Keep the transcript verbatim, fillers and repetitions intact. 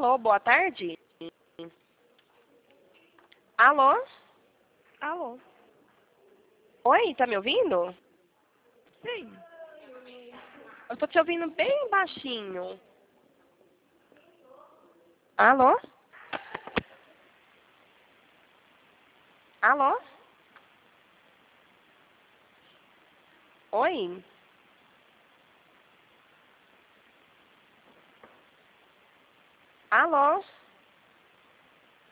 Alô, boa tarde? Alô? Alô? Oi, tá me ouvindo? Sim. Eu tô te ouvindo bem baixinho. Alô? Alô? Oi? Alô?